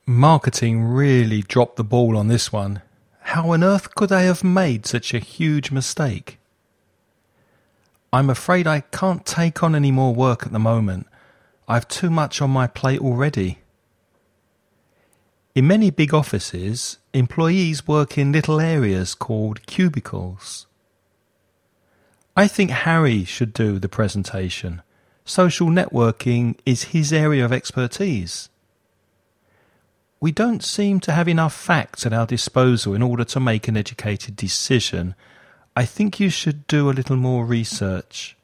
Marketing really dropped the ball on this one. How on earth could they have made such a huge mistake? I'm afraid I can't take on any more work at the moment. I've too much on my plate already. In many big offices, employees work in little areas called cubicles. I think Harry should do the presentation. Social networking is his area of expertise. We don't seem to have enough facts at our disposal in order to make an educated decision. I think you should do a little more research.